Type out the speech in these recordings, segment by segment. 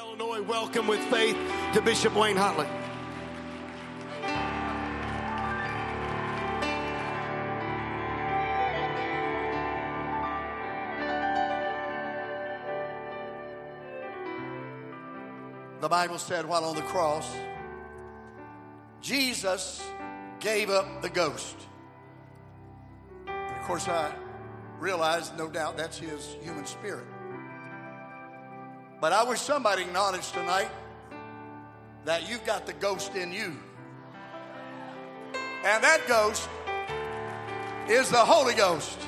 Illinois, welcome with faith to Bishop Wayne Huntley. The Bible said while on the cross, Jesus gave up the ghost. And of course, I realized, no doubt, that's his human spirit. But I wish somebody acknowledged tonight that you've got the ghost in you. And that ghost is the Holy Ghost.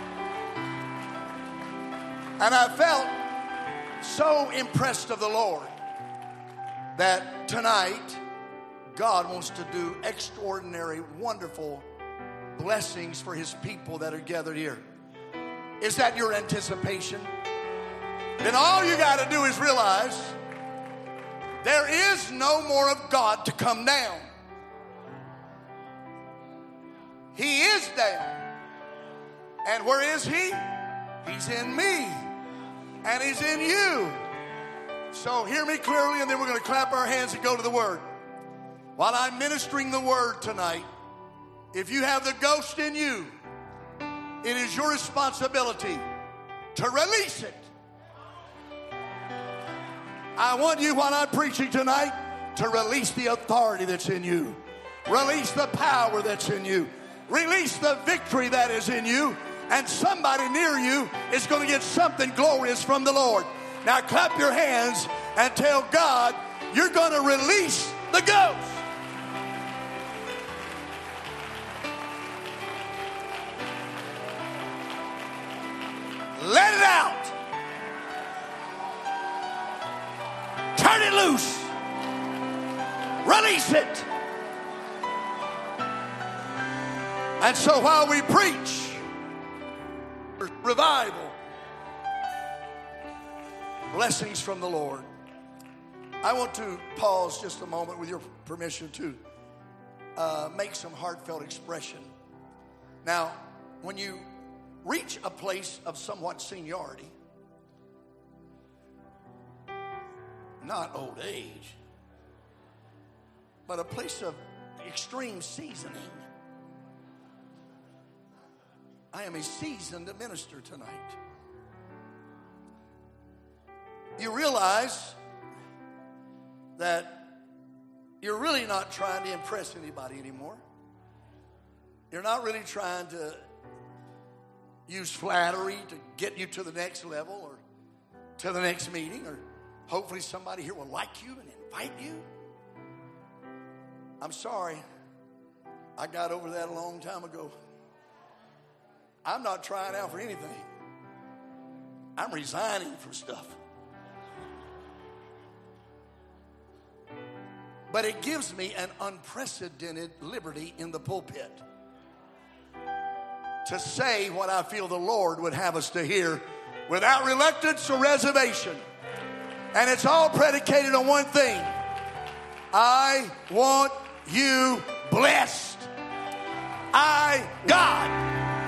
And I felt so impressed of the Lord that tonight God wants to do extraordinary, wonderful blessings for his people that are gathered here. Is that your anticipation? Then all you got to do is realize there is no more of God to come down. He is down. And where is he? He's in me. And he's in you. So hear me clearly, and then we're going to clap our hands and go to the Word. While I'm ministering the Word tonight, if you have the ghost in you, it is your responsibility to release it. I want you, while I'm preaching tonight, to release the authority that's in you. Release the power that's in you. Release the victory that is in you. And somebody near you is going to get something glorious from the Lord. Now clap your hands and tell God you're going to release the ghost. Let it out. Turn it loose. Release it. And so while we preach revival, blessings from the Lord, I want to pause just a moment with your permission to make some heartfelt expression. Now, when you reach a place of somewhat seniority, not old age, but a place of extreme seasoning. I am a seasoned minister tonight. You realize that you're really not trying to impress anybody anymore. You're not really trying to use flattery to get you to the next level or to the next meeting, or hopefully somebody here will like you and invite you. I'm sorry. I got over that a long time ago. I'm not trying out for anything. I'm resigning from stuff. But it gives me an unprecedented liberty in the pulpit to say what I feel the Lord would have us to hear without reluctance or reservation. And it's all predicated on one thing. I want you blessed. God.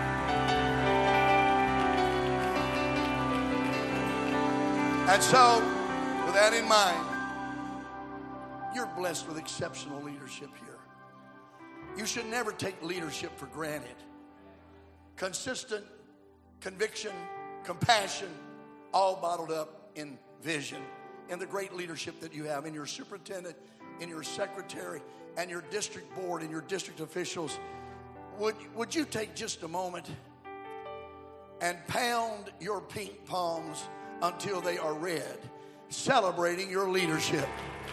And so, with that in mind, you're blessed with exceptional leadership here. You should never take leadership for granted. Consistent conviction, compassion, all bottled up in vision, in the great leadership that you have in your superintendent, in your secretary, and your district board, and your district officials. Would you take just a moment and pound your pink palms until they are red, celebrating your leadership?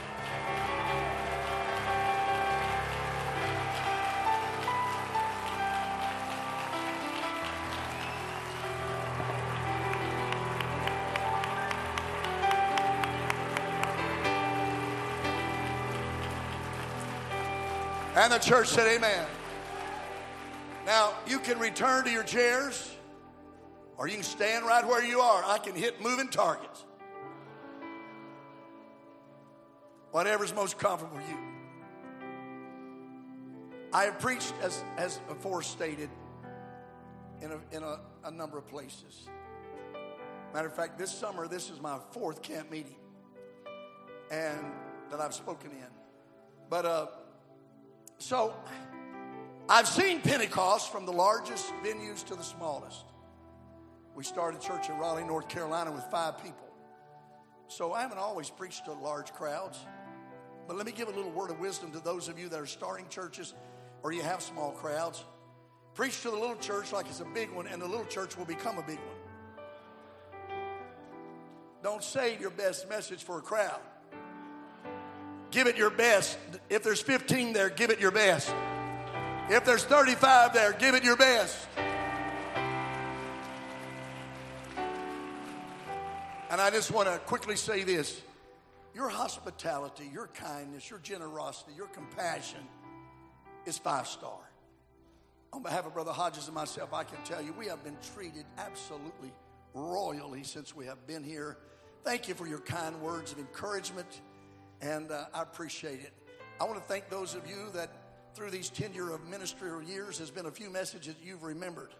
And the church said amen. Now, you can return to your chairs, or you can stand right where you are. I can hit moving targets. Whatever's most comfortable for you. I have preached, as before stated, in a number of places. Matter of fact, this summer, this is my 4th camp meeting. and that I've spoken in. But so I've seen Pentecost from the largest venues to the smallest. We started church in Raleigh, North Carolina with 5 people. So I haven't always preached to large crowds. But let me give a little word of wisdom to those of you that are starting churches or you have small crowds. Preach to the little church like it's a big one, and the little church will become a big one. Don't save your best message for a crowd. Give it your best. If there's 15 there, give it your best. If there's 35 there, give it your best. And I just want to quickly say this. Your hospitality, your kindness, your generosity, your compassion is 5-star. On behalf of Brother Hodges and myself, I can tell you we have been treated absolutely royally since we have been here. Thank you for your kind words of encouragement, and I appreciate it. I want to thank those of you that through these tenure of ministerial years has been a few messages you've remembered.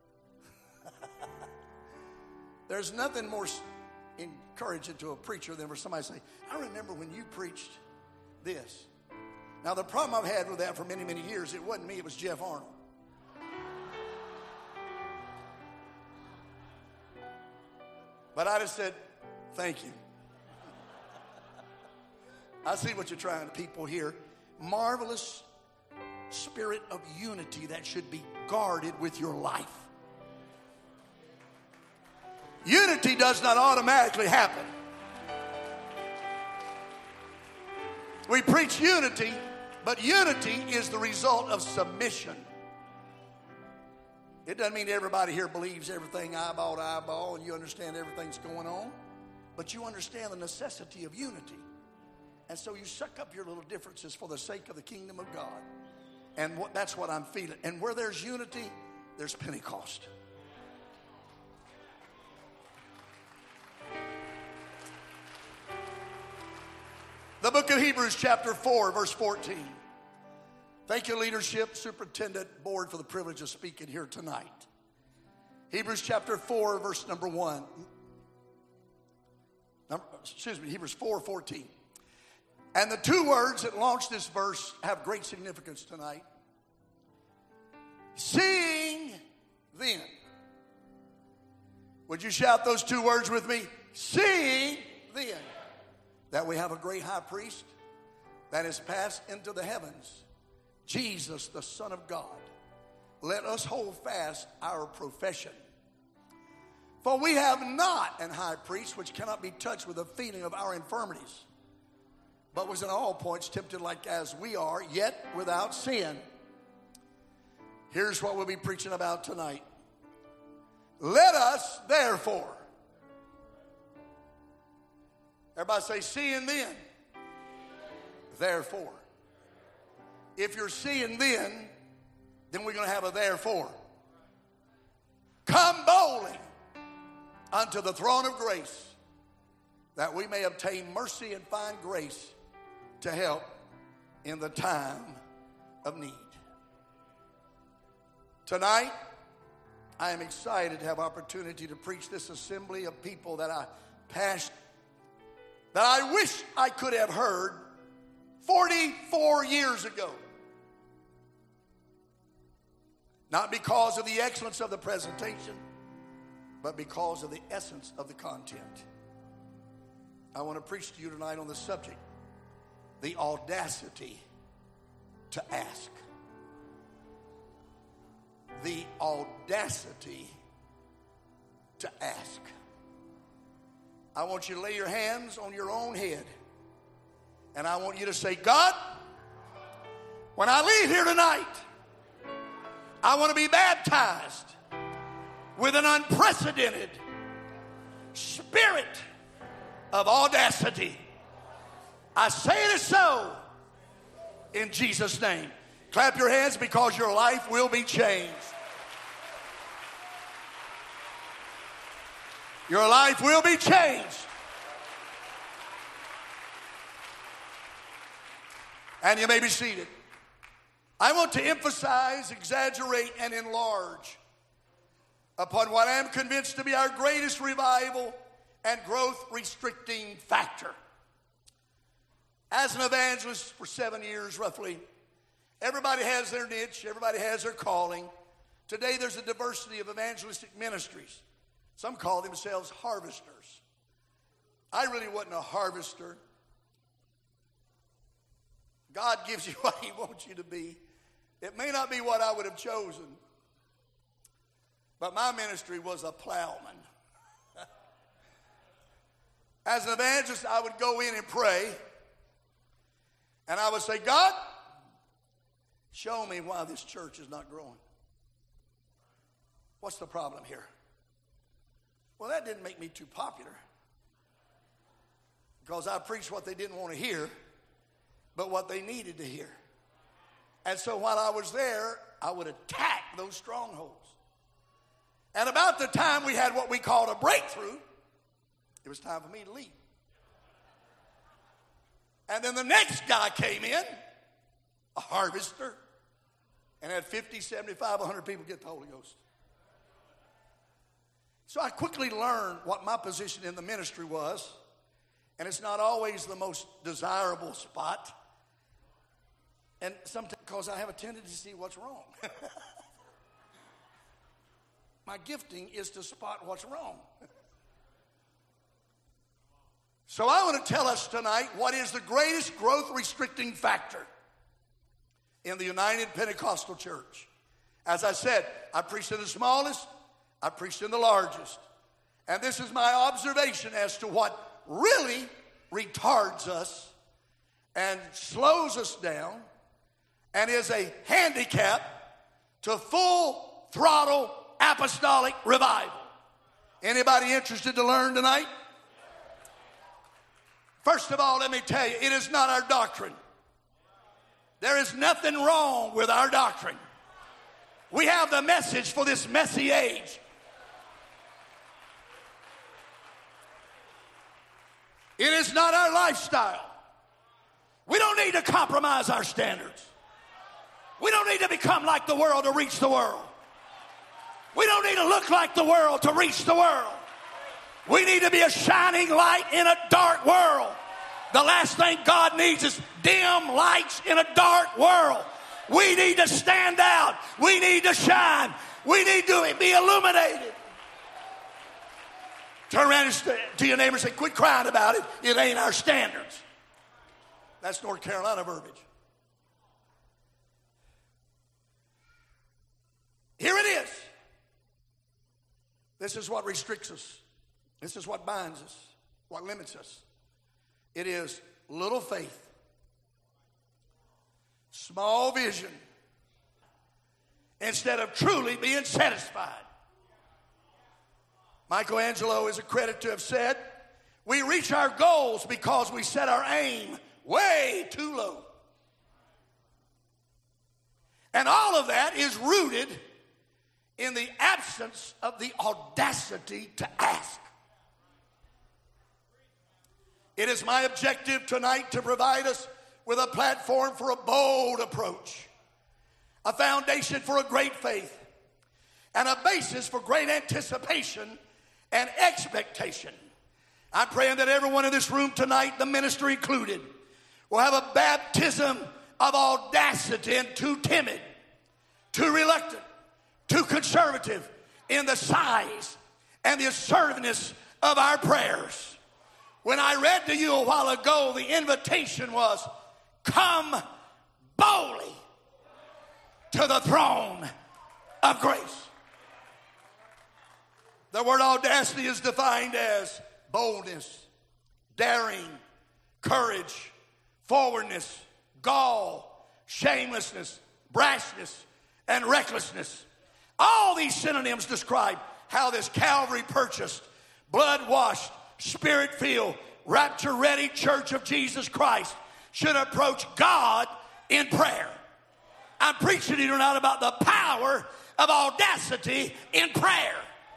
There's nothing more encouraging to a preacher than for somebody to say, I remember when you preached this. Now, the problem I've had with that for many, many years, it wasn't me, it was Jeff Arnold. But I just said, thank you. I see what you're trying to people here. Marvelous spirit of unity that should be guarded with your life. Unity does not automatically happen. We preach unity, but unity is the result of submission. It doesn't mean everybody here believes everything eyeball to eyeball and you understand everything's going on, but you understand the necessity of unity. And so you suck up your little differences for the sake of the kingdom of God. And that's what I'm feeling. And where there's unity, there's Pentecost. The book of Hebrews chapter 4, verse 14. Thank you, leadership, superintendent, board, for the privilege of speaking here tonight. Hebrews chapter 4, verse number 1. Hebrews 4:14. And the 2 words that launch this verse have great significance tonight. Seeing then. Would you shout those 2 words with me? Seeing then. That we have a great high priest that has passed into the heavens, Jesus, the Son of God. Let us hold fast our profession. For we have not an high priest which cannot be touched with the feeling of our infirmities, but was in all points tempted like as we are, yet without sin. Here's what we'll be preaching about tonight. Let us therefore. Everybody say, seeing then. Therefore. If you're seeing then we're going to have a therefore. Come boldly unto the throne of grace, that we may obtain mercy and find grace to help in the time of need. Tonight, I am excited to have opportunity to preach this assembly of people that I wish I could have heard 44 years ago. Not because of the excellence of the presentation, but because of the essence of the content. I want to preach to you tonight on the subject, the audacity to ask. The audacity to ask. I want you to lay your hands on your own head. And I want you to say, God, when I leave here tonight, I want to be baptized with an unprecedented spirit of audacity. I say it is so in Jesus' name. Clap your hands because your life will be changed. Your life will be changed. And you may be seated. I want to emphasize, exaggerate, and enlarge upon what I am convinced to be our greatest revival and growth restricting factor. As an evangelist for 7 years roughly, everybody has their niche, everybody has their calling. Today there's a diversity of evangelistic ministries. Some call themselves harvesters. I really wasn't a harvester. God gives you what he wants you to be. It may not be what I would have chosen, but my ministry was a plowman. As an evangelist, I would go in and pray, and I would say, God, show me why this church is not growing. What's the problem here? Well, that didn't make me too popular, because I preached what they didn't want to hear, but what they needed to hear. And so while I was there, I would attack those strongholds. And about the time we had what we called a breakthrough, it was time for me to leave. And then the next guy came in, a harvester, and had 50, 75, 100 people get the Holy Ghost. So I quickly learned what my position in the ministry was, and it's not always the most desirable spot. And sometimes because I have a tendency to see what's wrong. My gifting is to spot what's wrong. So I want to tell us tonight what is the greatest growth restricting factor in the United Pentecostal Church. As I said, I preached in the smallest, I preached in the largest. And this is my observation as to what really retards us and slows us down and is a handicap to full throttle apostolic revival. Anybody interested to learn tonight? First of all, let me tell you, it is not our doctrine. There is nothing wrong with our doctrine. We have the message for this messy age. It is not our lifestyle. We don't need to compromise our standards. We don't need to become like the world to reach the world. We don't need to look like the world to reach the world. We need to be a shining light in a dark world. The last thing God needs is dim lights in a dark world. We need to stand out. We need to shine. We need to be illuminated. Turn around to your neighbor and say, quit crying about it. It ain't our standards. That's North Carolina verbiage. Here it is. This is what restricts us. This is what binds us, what limits us. It is little faith, small vision, instead of truly being satisfied. Michelangelo is accredited to have said, we reach our goals because we set our aim way too low. And all of that is rooted in the absence of the audacity to ask. It is my objective tonight to provide us with a platform for a bold approach, a foundation for a great faith, and a basis for great anticipation and expectation. I'm praying that everyone in this room tonight, the ministry included, will have a baptism of audacity and too timid, too reluctant, too conservative in the size and the assertiveness of our prayers. When I read to you a while ago, the invitation was, come boldly to the throne of grace. The word audacity is defined as boldness, daring, courage, forwardness, gall, shamelessness, brashness, and recklessness. All these synonyms describe how this Calvary-purchased, blood-washed, Spirit-filled, rapture-ready church of Jesus Christ should approach God in prayer. I'm preaching to you tonight about the power of audacity in prayer.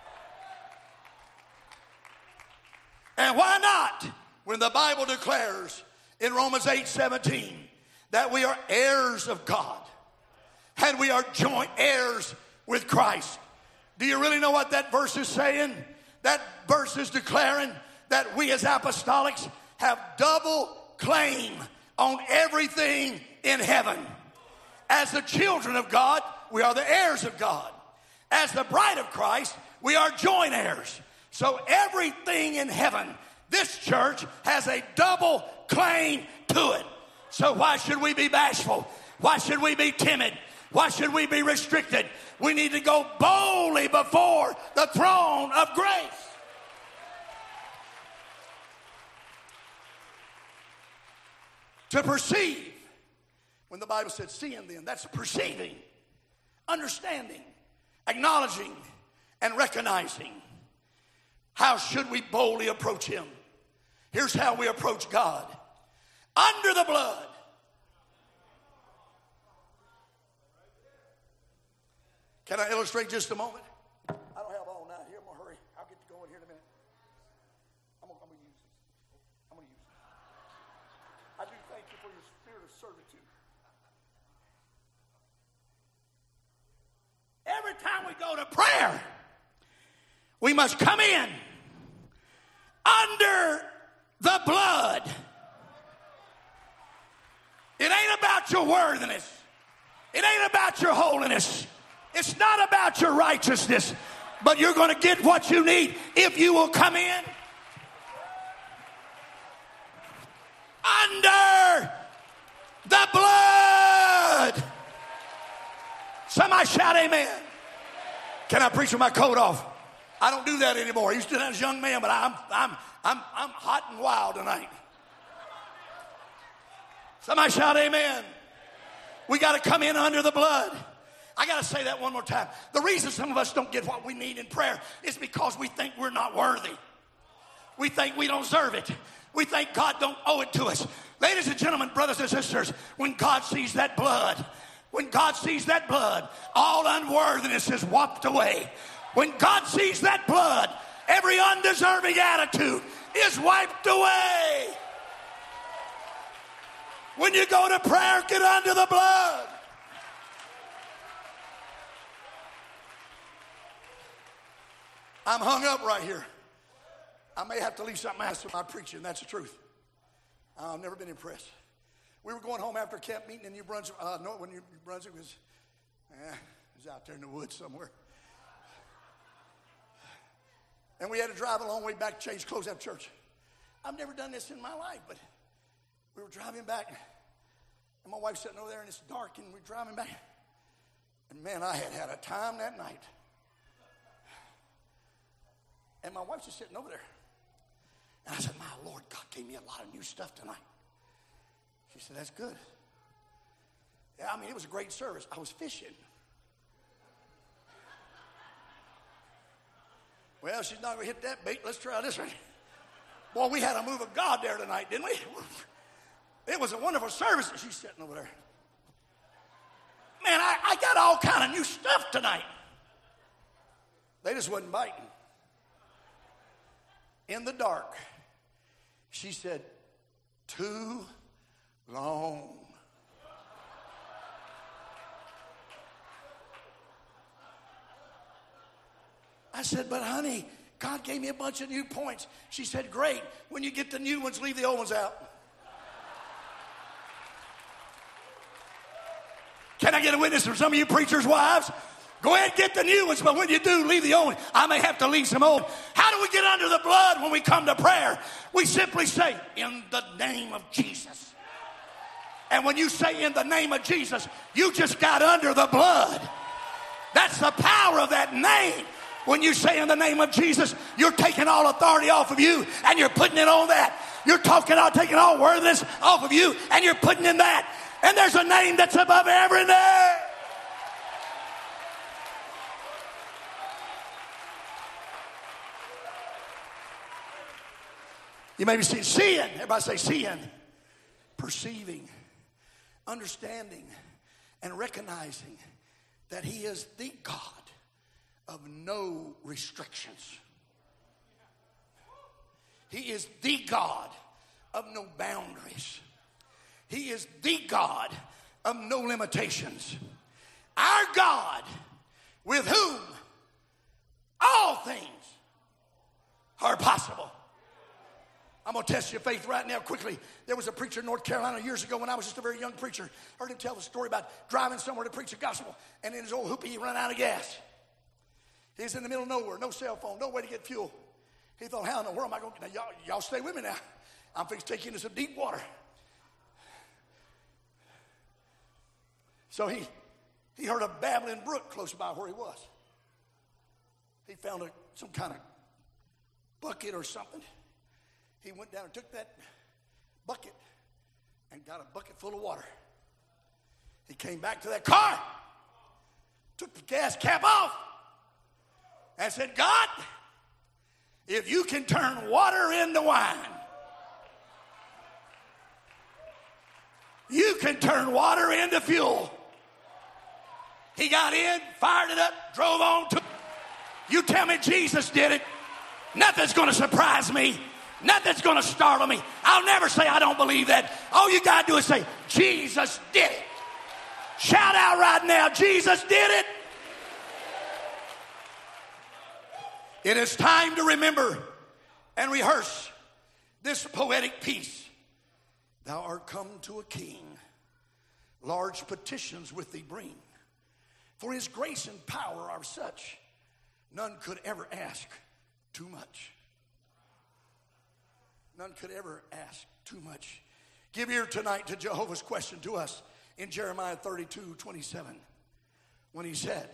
And why not when the Bible declares in Romans 8:17 that we are heirs of God and we are joint heirs with Christ? Do you really know what that verse is saying? That verse is declaring that we as apostolics have double claim on everything in heaven. As the children of God, we are the heirs of God. As the bride of Christ, we are joint heirs. So everything in heaven, this church has a double claim to it. So why should we be bashful? Why should we be timid? Why should we be restricted? We need to go boldly before the throne of grace. To perceive. When the Bible said seeing them, that's perceiving, understanding, acknowledging, and recognizing. How should we boldly approach him? Here's how we approach God. Under the blood. Can I illustrate just a moment? I don't have all night here. I'm going to hurry. I'll get to going here in a minute. I'm going to use this. I'm going to use it. I do thank you for your spirit of servitude. Every time we go to prayer, we must come in under the blood. It ain't about your worthiness. It ain't about your holiness. It's not about your righteousness. But you're going to get what you need if you will come in under the blood. Somebody shout amen. Can I preach with my coat off? I don't do that anymore. I used to do that as a young man, but I'm hot and wild tonight. Somebody shout amen. We got to come in under the blood. I got to say that one more time. The reason some of us don't get what we need in prayer is because we think we're not worthy. We think we don't deserve it. We think God don't owe it to us. Ladies and gentlemen, brothers and sisters, when God sees that blood, all unworthiness is wiped away. When God sees that blood, every undeserving attitude is wiped away. When you go to prayer, get under the blood. I'm hung up right here. I may have to leave something else for my preaching. That's the truth. I've never been impressed. We were going home after a camp meeting in New Brunswick. When New Brunswick was out there in the woods somewhere. And we had to drive a long way back to change clothes after church. I've never done this in my life, but we were driving back. And my wife's sitting over there, and it's dark, and we're driving back. And man, I had a time that night. And my wife's just sitting over there. And I said, my Lord, God gave me a lot of new stuff tonight. She said, that's good. Yeah, I mean, it was a great service. I was fishing. Well, she's not going to hit that bait. Let's try this one. Boy, we had a move of God there tonight, didn't we? It was a wonderful service. She's sitting over there. Man, I got all kind of new stuff tonight. They just wasn't biting. In the dark, she said, too long. I said, but honey, God gave me a bunch of new points. She said, great. When you get the new ones, leave the old ones out. Can I get a witness from some of you preachers' wives? Go ahead and get the new ones, but when you do, leave the old one. I may have to leave some old. How do we get under the blood when we come to prayer? We simply say, in the name of Jesus. And when you say in the name of Jesus, you just got under the blood. That's the power of that name. When you say in the name of Jesus, you're taking all authority off of you and you're putting it on that. You're taking all worthiness off of you and you're putting in that. And there's a name that's above every name. You may be seeing. Everybody say seeing. Perceiving, understanding, and recognizing that he is the God of no restrictions. He is the God of no boundaries. He is the God of no limitations. Our God, with whom all things are possible. I'm going to test your faith right now quickly. There was a preacher in North Carolina years ago when I was just a very young preacher. Heard him tell the story about driving somewhere to preach the gospel, and in his old hoopie, he ran out of gas. He's in the middle of nowhere, no cell phone, no way to get fuel. He thought, how in the world am I going to get, now y'all stay with me now. I'm fixing to take you into some deep water. So he heard a babbling brook close by where he was. He found some kind of bucket or something. He went down and took that bucket and got a bucket full of water. He came back to that car, took the gas cap off, and said, God, if you can turn water into wine, you can turn water into fuel. He got in, fired it up, drove on to. You tell me Jesus did it. Nothing's going to surprise me. Nothing's going to startle me. I'll never say I don't believe that. All you got to do is say, Jesus did it. Shout out right now, Jesus did it. It is time to remember and rehearse this poetic piece. Thou art come to a king, large petitions with thee bring. For his grace and power are such, none could ever ask too much. None could ever ask too much. Give ear tonight to Jehovah's question to us in Jeremiah 32:27, when he said,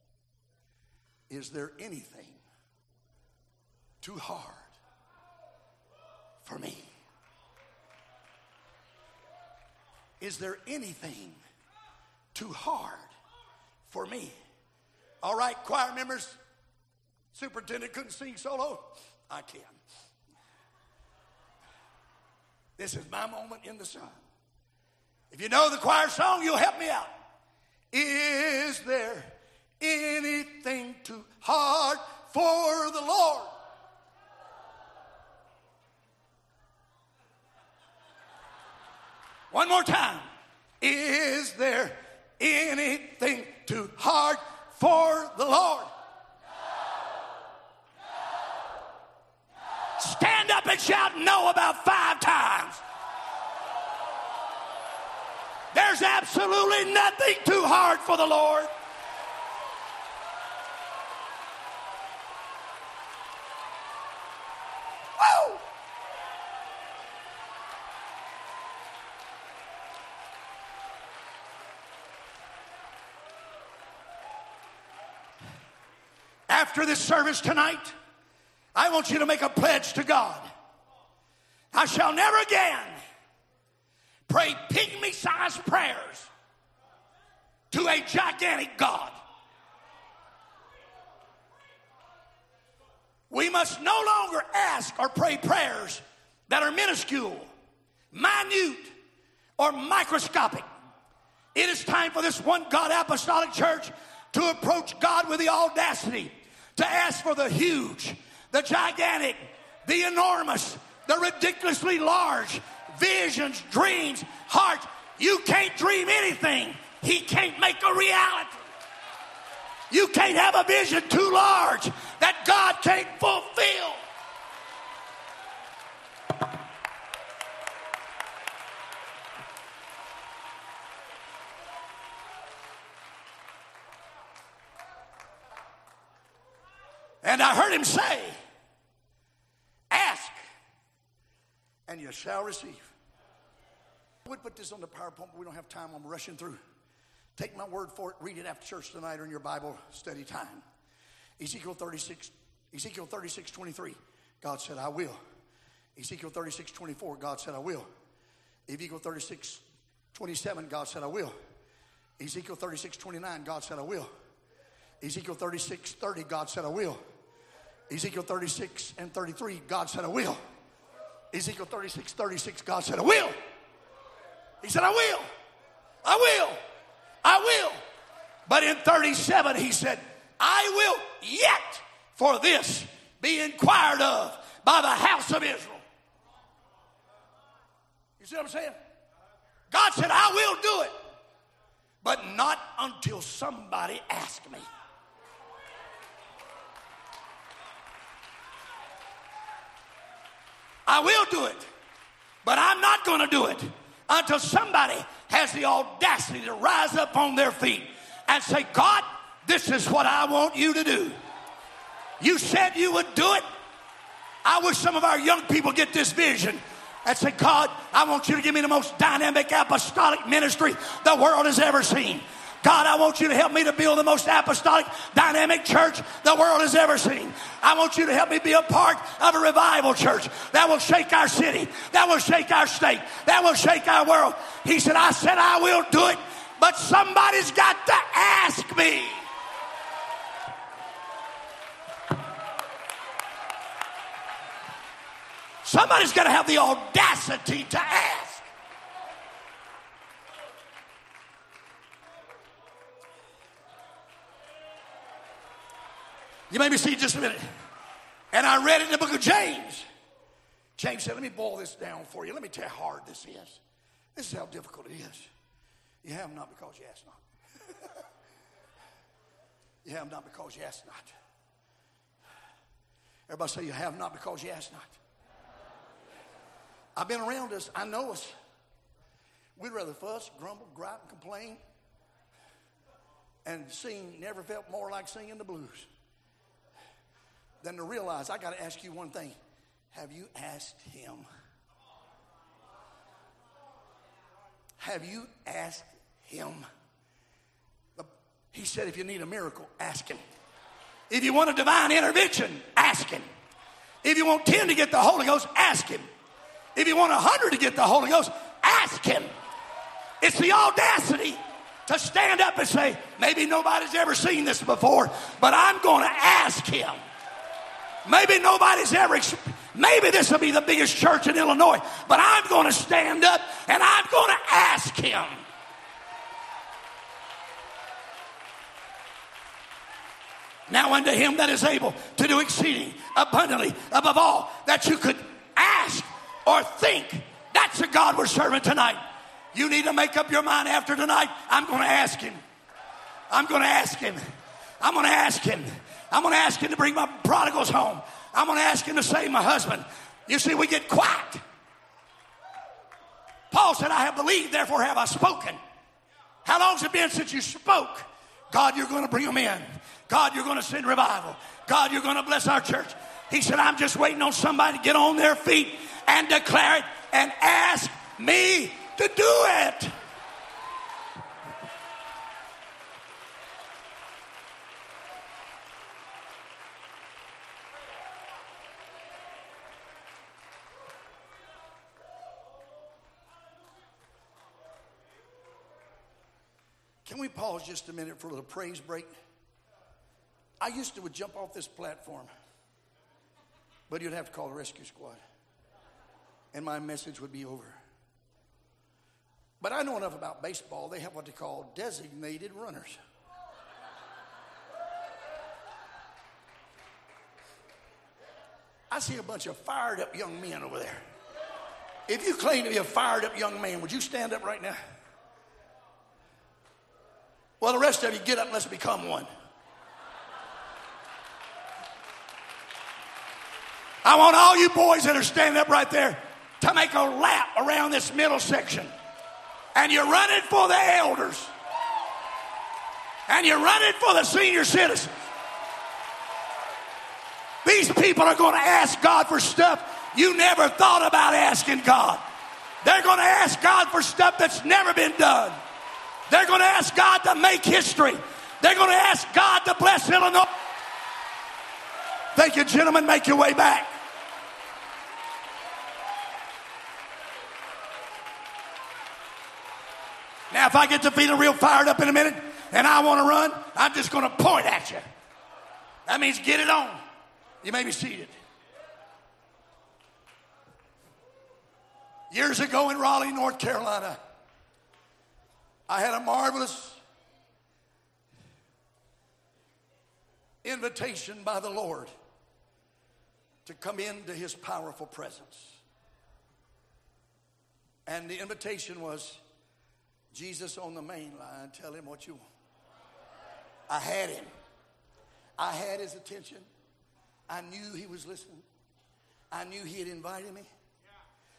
is there anything too hard for me? Is there anything too hard for me? All right, choir members, superintendent couldn't sing solo. I can. This is my moment in the sun. If you know the choir song, you'll help me out. Is there anything too hard for the Lord? One more time. Is there anything too hard for the Lord? Stand up and shout no about 5 times. There's absolutely nothing too hard for the Lord. Woo! After this service tonight, I want you to make a pledge to God. I shall never again pray pygmy-sized prayers to a gigantic God. We must no longer ask or pray prayers that are minuscule, minute, or microscopic. It is time for this one God apostolic church to approach God with the audacity to ask for the huge, the gigantic, the enormous, the ridiculously large visions, dreams, hearts. You can't dream anything He can't make a reality. You can't have a vision too large that God can't fulfill. And I heard Him say, ask and you shall receive. I would put this on the PowerPoint, but we don't have time. I'm rushing through. Take my word for it. Read it after church tonight or in your Bible study time. Ezekiel 36:23. God said, I will. Ezekiel 36:24. God said, I will. Ezekiel 36:27. God said, I will. Ezekiel 36:29. God said, I will. Ezekiel 36:30. God said, I will. Ezekiel 36:33. God said, I will. Ezekiel 36:36. God said, I will. He said, I will. I will. I will. But in 37, He said, I will yet for this be inquired of by the house of Israel. You see what I'm saying? God said, I will do it, but not until somebody asks me. I will do it. But I'm not going to do it until somebody has the audacity to rise up on their feet and say, God, this is what I want you to do. You said you would do it. I wish some of our young people get this vision and say, God, I want you to give me the most dynamic apostolic ministry the world has ever seen. God, I want you to help me to build the most apostolic, dynamic church the world has ever seen. I want you to help me be a part of a revival church that will shake our city, that will shake our state, that will shake our world. He said, I will do it, but somebody's got to ask me. Somebody's got to have the audacity to ask. You may be seated just a minute. And I read it in the book of James. James said, let me boil this down for you. Let me tell you how hard this is. This is how difficult it is. You have not because you ask not. You have not because you ask not. Everybody say, you have not because you ask not. I've been around us. I know us. We'd rather fuss, grumble, gripe, and complain. And sing never felt more like singing the blues than to realize I got to ask you one thing. Have you asked him? Have you asked him? He said if you need a miracle, ask him. If you want a divine intervention, ask him. If you want 10 to get the Holy Ghost, ask him. If you want 100 to get the Holy Ghost, ask him. It's the audacity to stand up and say, maybe nobody's ever seen this before, but I'm going to ask him. Maybe nobody's ever, maybe this will be the biggest church in Illinois, but I'm going to stand up and I'm going to ask him. Now unto him that is able to do exceeding abundantly above all that you could ask or think. That's the God we're serving tonight. You need to make up your mind after tonight. I'm going to ask him. I'm going to ask him. I'm going to ask him. I'm going to ask him to bring my prodigals home. I'm going to ask him to save my husband. You see, we get quiet. Paul said, I have believed, therefore have I spoken. How long has it been since you spoke? God, you're going to bring them in. God, you're going to send revival. God, you're going to bless our church. He said, I'm just waiting on somebody to get on their feet and declare it and ask me to do it. Can we pause just a minute for a little praise break? I used to would jump off this platform, but you'd have to call the rescue squad, and my message would be over. But I know enough about baseball. They have what they call designated runners. I see a bunch of fired up young men over there. If you claim to be a fired up young man, would you stand up right now? Well, the rest of you get up and let's become one. I want all you boys that are standing up right there to make a lap around this middle section. And you're running for the elders. And you're running for the senior citizens. These people are going to ask God for stuff you never thought about asking God. They're going to ask God for stuff that's never been done. They're going to ask God to make history. They're going to ask God to bless Illinois. Thank you, gentlemen. Make your way back. Now, if I get to feeling real fired up in a minute and I want to run, I'm just going to point at you. That means get it on. You may be seated. Years ago in Raleigh, North Carolina, I had a marvelous invitation by the Lord to come into his powerful presence. And the invitation was, Jesus on the main line, tell him what you want. I had him. I had his attention. I knew he was listening. I knew he had invited me.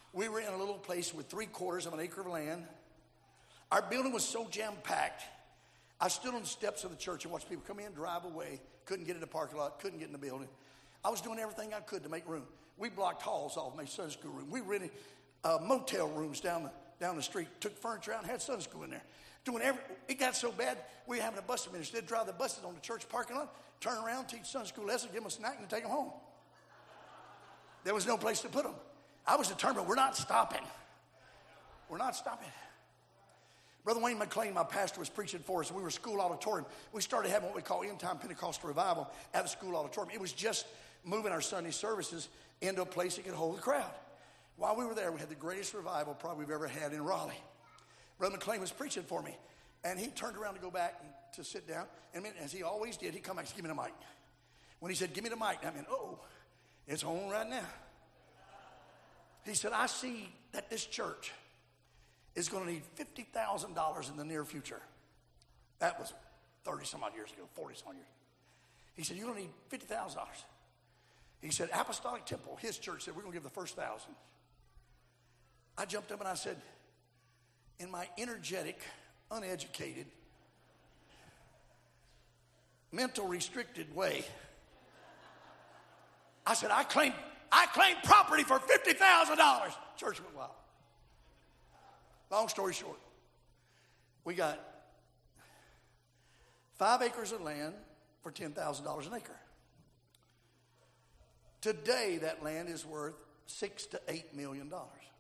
We were in a little place with 3/4 of an acre of land. Our building was so jam-packed. I stood on the steps of the church and watched people come in, drive away, couldn't get in the parking lot, couldn't get in the building. I was doing everything I could to make room. We blocked halls off, made Sunday school room. We rented motel rooms down the street, took furniture out and had Sunday school in there. It got so bad, we were having a bus administrator drive the buses on the church parking lot, turn around, teach Sunday school lessons, give them a snack, and take them home. There was no place to put them. I was determined, we're not stopping. We're not stopping. Brother Wayne McLean, my pastor, was preaching for us. We were school auditorium. We started having what we call end-time Pentecostal revival at the school auditorium. It was just moving our Sunday services into a place that could hold the crowd. While we were there, we had the greatest revival probably we've ever had in Raleigh. Brother McLean was preaching for me, and he turned around to go back to sit down. And as he always did, he'd come back and give me the mic. When he said, give me the mic, I mean, oh, it's on right now. He said, I see that this church is going to need $50,000 in the near future. That was 30-some-odd years ago, 40-some-odd years. He said, you're going to need $50,000. He said, Apostolic Temple, his church said, we're going to give the first 1,000. I jumped up and I said, in my energetic, uneducated, mental restricted way, I said, I claim property for $50,000. Church went wild. Long story short, we got 5 acres of land for $10,000 an acre. Today, that land is worth $6 to $8 million.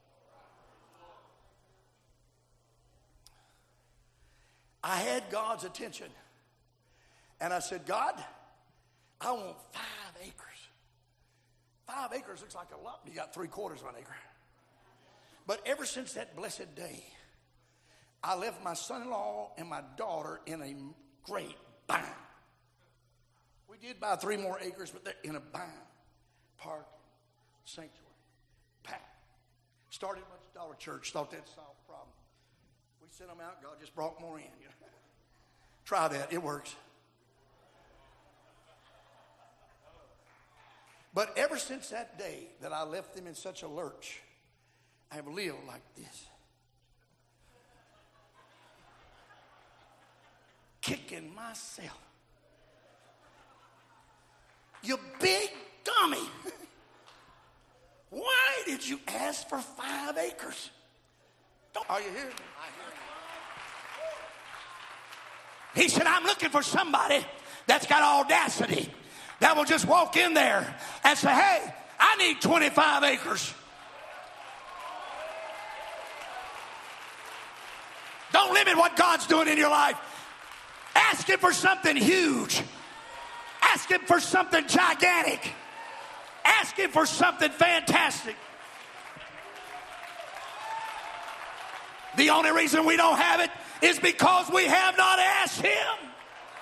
I had God's attention, and I said, God, I want 5 acres. 5 acres looks like a lot. You got 3/4 of an acre. But ever since that blessed day, I left my son-in-law and my daughter in a great bind. We did buy 3 more acres, but they're in a bind. Park, sanctuary, packed. Started a bunch of Dollar Church, thought that'd solve the problem. We sent them out, God just brought more in. Try that, it works. But ever since that day that I left them in such a lurch, I have lived like this. Kicking myself. You big dummy. Why did you ask for 5 acres? Are you hearing me? He said, I'm looking for somebody that's got audacity that will just walk in there and say, hey, I need 25 acres. Don't limit what God's doing in your life. Ask Him for something huge. Ask Him for something gigantic. Ask Him for something fantastic. The only reason we don't have it is because we have not asked Him.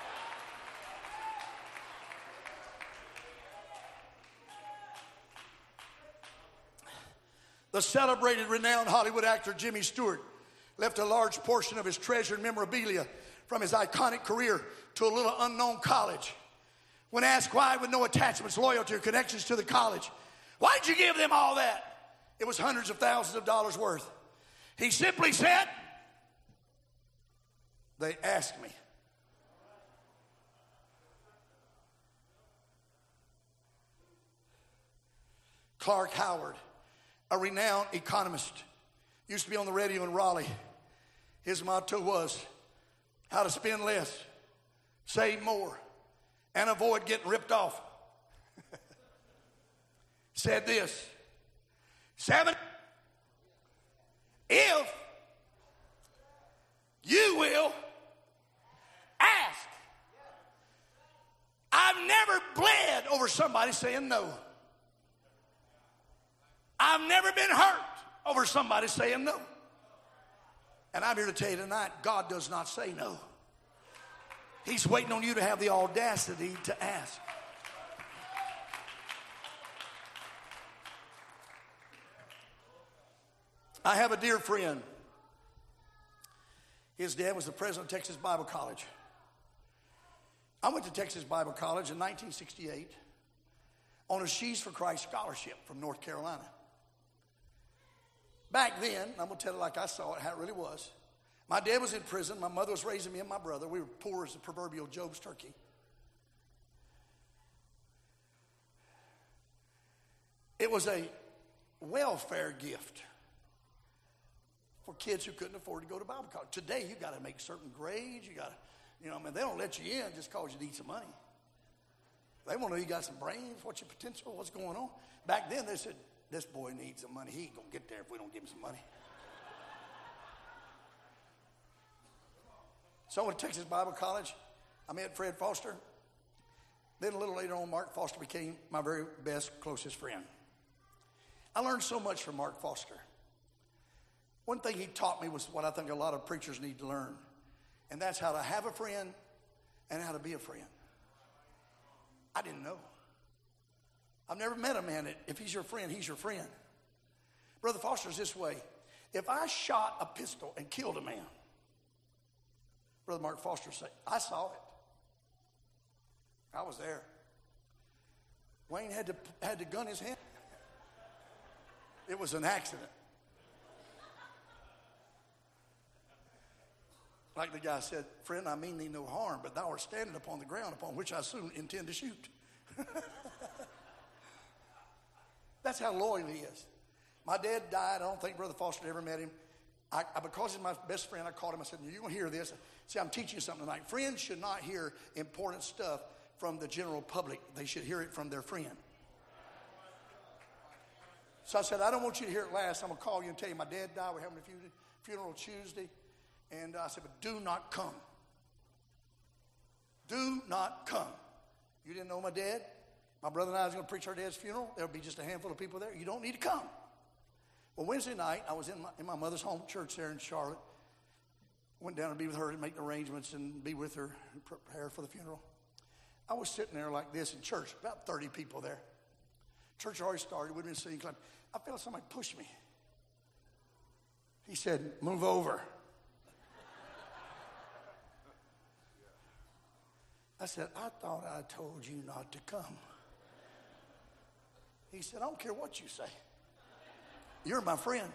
The celebrated, renowned Hollywood actor Jimmy Stewart left a large portion of his treasured memorabilia from his iconic career to a little unknown college. When asked why, with no attachments, loyalty, or connections to the college, why did you give them all that? It was hundreds of thousands of dollars worth. He simply said, they asked me. Clark Howard, a renowned economist, used to be on the radio in Raleigh. His motto was, how to spend less, save more, and avoid getting ripped off. Said this, 7, if you will ask. I've never bled over somebody saying no. I've never been hurt over somebody saying no. And I'm here to tell you tonight, God does not say no. He's waiting on you to have the audacity to ask. I have a dear friend. His dad was the president of Texas Bible College. I went to Texas Bible College in 1968 on a She's for Christ scholarship from North Carolina. Back then, I'm going to tell it like I saw it, how it really was. My dad was in prison. My mother was raising me and my brother. We were poor as the proverbial Job's turkey. It was a welfare gift for kids who couldn't afford to go to Bible college. Today, you got to make certain grades. You got to, they don't let you in just because you need some money. They want to know you got some brains, what's your potential, what's going on. Back then, they said, this boy needs some money. He ain't going to get there if we don't give him some money. So I went to Texas Bible College. I met Fred Foster. Then a little later on, Mark Foster became my very best, closest friend. I learned so much from Mark Foster. One thing he taught me was what I think a lot of preachers need to learn, and that's how to have a friend and how to be a friend. I didn't know. I've never met a man that if he's your friend, he's your friend. Brother Foster's this way. If I shot a pistol and killed a man, Brother Mark Foster said, I saw it. I was there. Wayne had to gun his hand. It was an accident. Like the guy said, friend, I mean thee no harm, but thou art standing upon the ground upon which I soon intend to shoot. That's how loyal he is. My dad died. I don't think Brother Foster ever met him. Because he's my best friend, I called him. I said, you're going to hear this. See, I'm teaching you something tonight. Friends should not hear important stuff from the general public. They should hear it from their friend. So I said, I don't want you to hear it last. I'm going to call you and tell you my dad died. We're having a funeral Tuesday. And I said, but do not come. Do not come. You didn't know my dad? My brother and I was going to preach our dad's funeral. There would be just a handful of people there. You don't need to come. Well, Wednesday night, I was in my mother's home church there in Charlotte. Went down to be with her and make arrangements and be with her and prepare for the funeral. I was sitting there like this in church, about 30 people there. Church already started. We'd been singing. I felt somebody push me. He said, move over. I said, I thought I told you not to come. He said, I don't care what you say. You're my friend.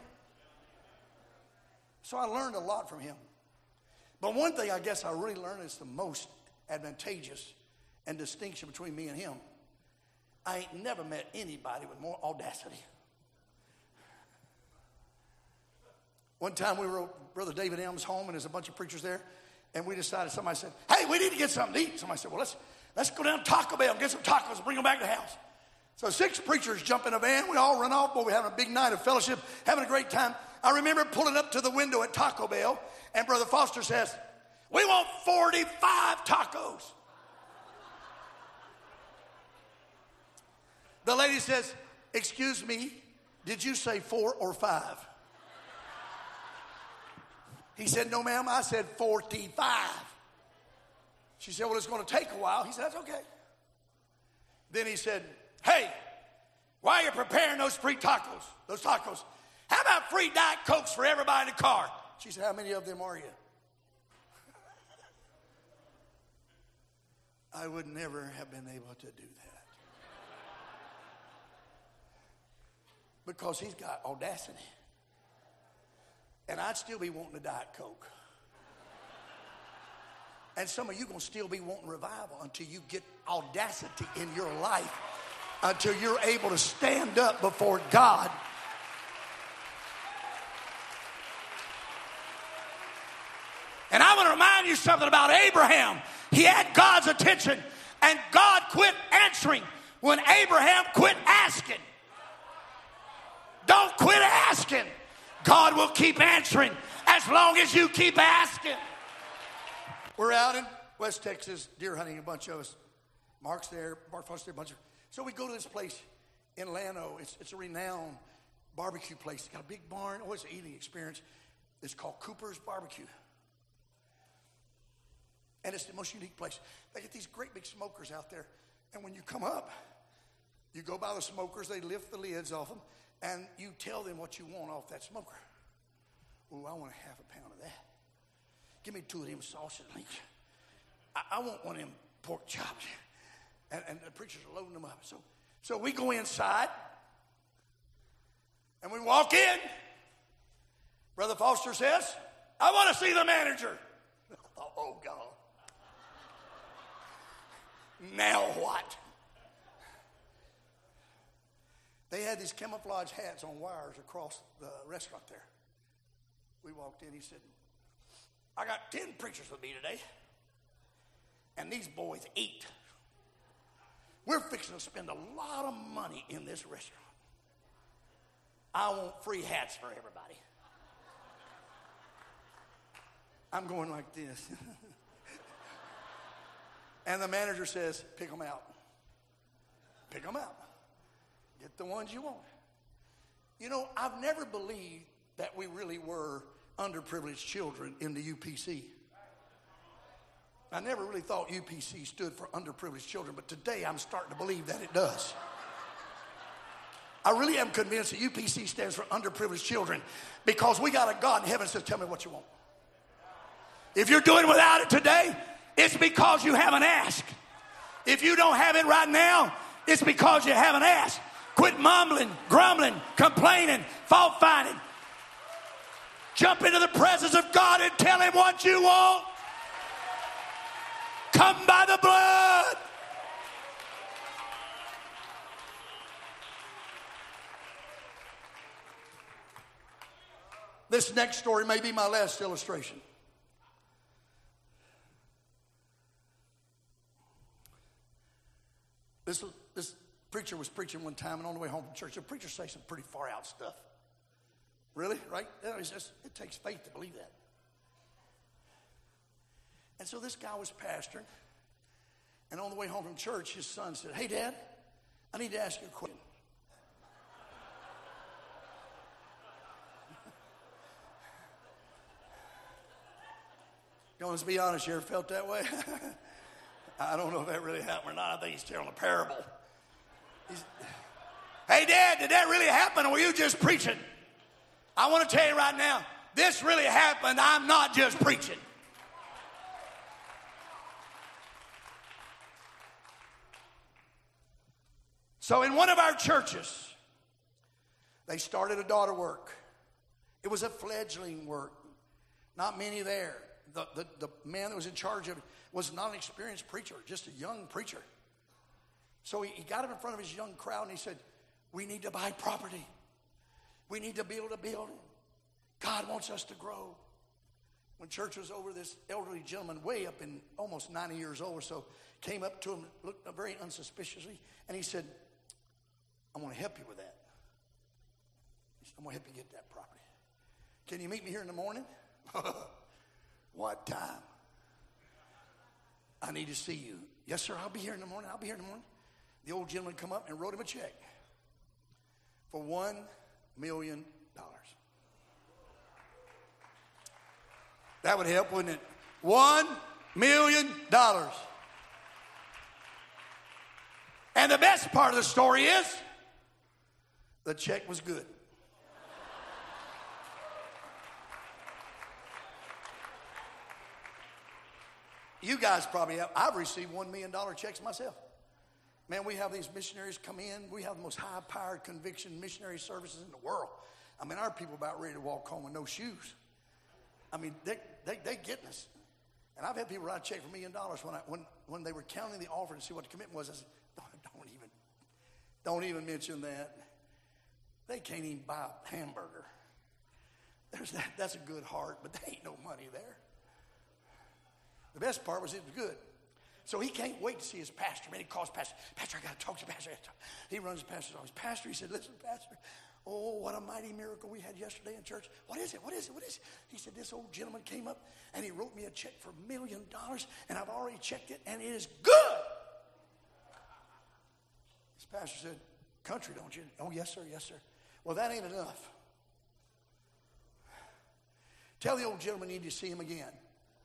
So I learned a lot from him. But one thing I guess I really learned is the most advantageous and distinction between me and him. I ain't never met anybody with more audacity. One time we were at Brother David Elms' home, and there's a bunch of preachers there, and we decided, somebody said, hey, we need to get something to eat. Somebody said, well, let's go down to Taco Bell and get some tacos and bring them back to the house. So 6 preachers jump in a van. We all run off. Boy, we're having a big night of fellowship, having a great time. I remember pulling up to the window at Taco Bell, and Brother Foster says, we want 45 tacos. The lady says, excuse me, did you say 4 or 5? He said, no, ma'am, I said 45. She said, well, it's going to take a while. He said, that's okay. Then he said, hey, while you're preparing those tacos, how about free Diet Cokes for everybody in the car? She said, how many of them are you? I would never have been able to do that. Because he's got audacity. And I'd still be wanting a Diet Coke. And some of you going to still be wanting revival until you get audacity in your life, until you're able to stand up before God. And I want to remind you something about Abraham. He had God's attention, and God quit answering when Abraham quit asking. Don't quit asking. God will keep answering as long as you keep asking. We're out in West Texas deer hunting, a bunch of us. Mark's there, Mark Foster, a bunch of. So we go to this place in Llano. It's a renowned barbecue place. It's got a big barn. Oh, it's an eating experience. It's called Cooper's Barbecue. And it's the most unique place. They get these great big smokers out there. And when you come up, you go by the smokers. They lift the lids off them. And you tell them what you want off that smoker. Oh, I want a half a pound of that. Give me 2 of them sausage links. I want one of them pork chops. And the preachers are loading them up. So we go inside. And we walk in. Brother Foster says, I want to see the manager. Oh, God. Now what? They had these camouflage hats on wires across the restaurant there. We walked in. He said, I got 10 preachers with me today, and these boys eat. We're fixing to spend a lot of money in this restaurant. I want free hats for everybody. I'm going like this. And the manager says, pick them out. Pick them out. Get the ones you want. You know, I've never believed that we really were underprivileged children in the UPC. I never really thought UPC stood for underprivileged children, but today I'm starting to believe that it does. I really am convinced that UPC stands for underprivileged children because we got a God in heaven that says, tell me what you want. If you're doing without it today, it's because you haven't asked. If you don't have it right now, it's because you haven't asked. Quit mumbling, grumbling, complaining, fault finding. Jump into the presence of God and tell him what you want. Come by the blood. This next story may be my last illustration. This preacher was preaching one time, and on the way home from church, the preacher say some pretty far out stuff. Really? Right? It takes faith to believe that. And so this guy was pastoring, and on the way home from church, his son said, hey, Dad, I need to ask you a question. Let's be honest, you ever felt that way? I don't know if that really happened or not. I think he's telling a parable. Hey, Dad, did that really happen, or were you just preaching? I want to tell you right now, this really happened. I'm not just preaching. So in one of our churches, they started a daughter work. It was a fledgling work. Not many there. The man that was in charge of it was not an experienced preacher, just a young preacher. So he got up in front of his young crowd and he said, we need to buy property. We need to build a building. God wants us to grow. When church was over, this elderly gentleman, way up in almost 90 years old or so, came up to him, looked very unsuspiciously, and he said, I want to help you with that. He said, I'm going to help you get that property. Can you meet me here in the morning? What time? I need to see you. Yes, sir, I'll be here in the morning. I'll be here in the morning. The old gentleman come up and wrote him a check for $1 million. That would help, wouldn't it? $1 million. And the best part of the story is the check was good. You guys probably have. I've received $1 million checks myself. Man, we have these missionaries come in. We have the most high-powered conviction missionary services in the world. I mean, our people about ready to walk home with no shoes. I mean, they getting us. And I've had people write a check for $1 million when they were counting the offering to see what the commitment was. I said, don't even mention that. They can't even buy a hamburger. That's a good heart, but there ain't no money there. The best part was it was good. So he can't wait to see his pastor. Man, he calls Pastor. Pastor, I got to talk to Pastor. He runs to Pastor's office. Pastor, he said, listen, Pastor, oh, what a mighty miracle we had yesterday in church. What is it? What is it? What is it? He said, this old gentleman came up and he wrote me a check for $1 million, and I've already checked it, and it is good. His pastor said, country, don't you? Oh, yes, sir, yes, sir. Well, that ain't enough. Tell the old gentleman you need to see him again.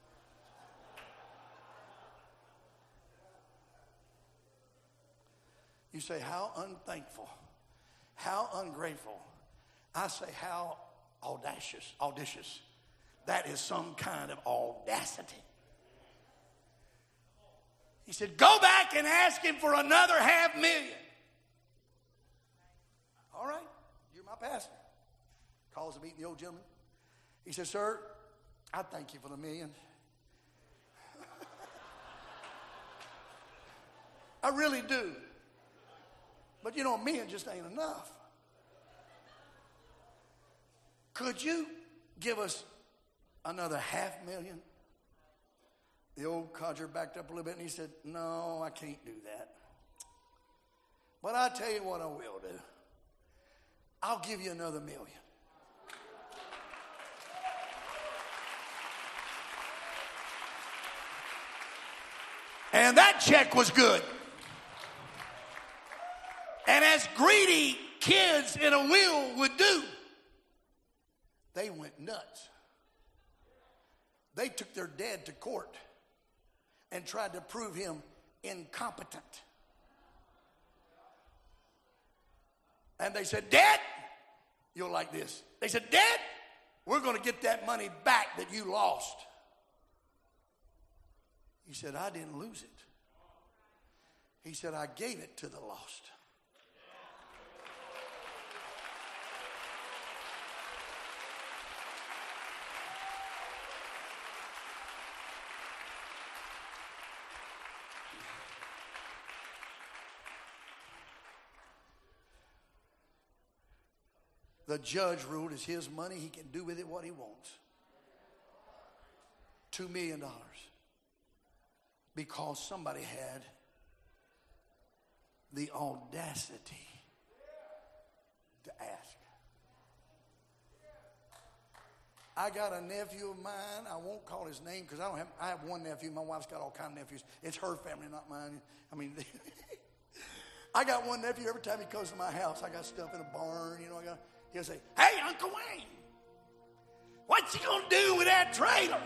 You say, how unthankful, how ungrateful. I say, how audacious. That is some kind of audacity. He said, go back and ask him for another $500,000. All right, you're my pastor. Calls a meeting the old gentleman. He said, sir, I thank you for the $1 million. I really do. But you know, $1 million just ain't enough. Could you give us another $500,000? The old codger backed up a little bit and he said, no, I can't do that. But I'll tell you what I will do. I'll give you another $1 million. And that check was good. And as greedy kids in a will would do, they went nuts. They took their dad to court and tried to prove him incompetent. And they said, Dad, you'll like this. They said, Dad, we're going to get that money back that you lost. He said, I didn't lose it. He said, I gave it to the lost. The judge ruled it's his money. He can do with it what he wants. $2 million. Because somebody had the audacity to ask. I got a nephew of mine. I won't call his name because I have one nephew. My wife's got all kinds of nephews. It's her family, not mine. I mean, I got one nephew. Every time he comes to my house, I got stuff in a barn. You know, he'll say, hey, Uncle Wayne, what you going to do with that trailer?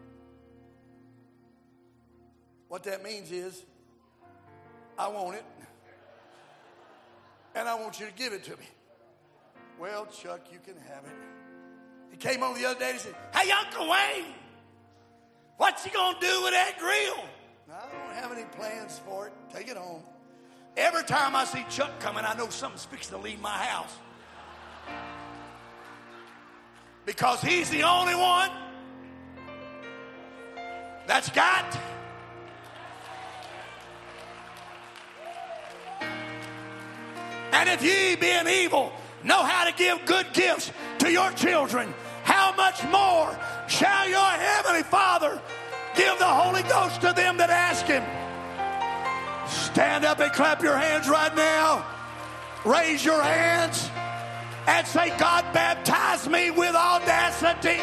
What that means is, I want it, and I want you to give it to me. Well, Chuck, you can have it. He came on the other day and he said, hey, Uncle Wayne, what you going to do with that grill? I don't have any plans for it. Take it home. Every time I see Chuck coming, I know something's fixing to leave my house. Because he's the only one that's got and if ye being evil know how to give good gifts to your children, how much more shall your heavenly Father give the Holy Ghost to them that ask him? Stand up and clap your hands right now. Raise your hands and say, God, baptize me with audacity.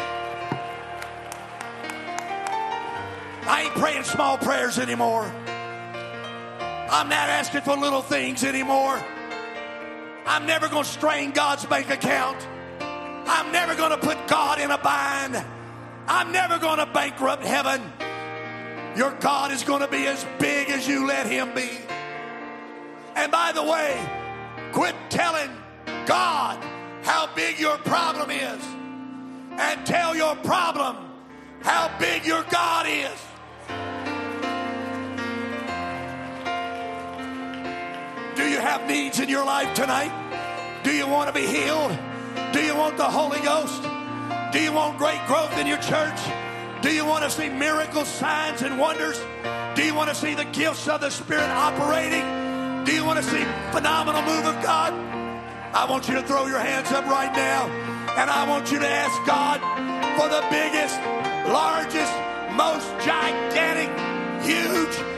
I ain't praying small prayers anymore. I'm not asking for little things anymore. I'm never going to strain God's bank account. I'm never going to put God in a bind. I'm never going to bankrupt heaven. Your God is going to be as big as you let him be. And by the way, quit telling God how big your problem is and tell your problem how big your God is. Do you have needs in your life tonight? Do you want to be healed? Do you want the Holy Ghost? Do you want great growth in your church? Do you want to see miracles, signs, and wonders? Do you want to see the gifts of the Spirit operating? Do you want to see phenomenal move of God? I want you to throw your hands up right now, and I want you to ask God for the biggest, largest, most gigantic, huge,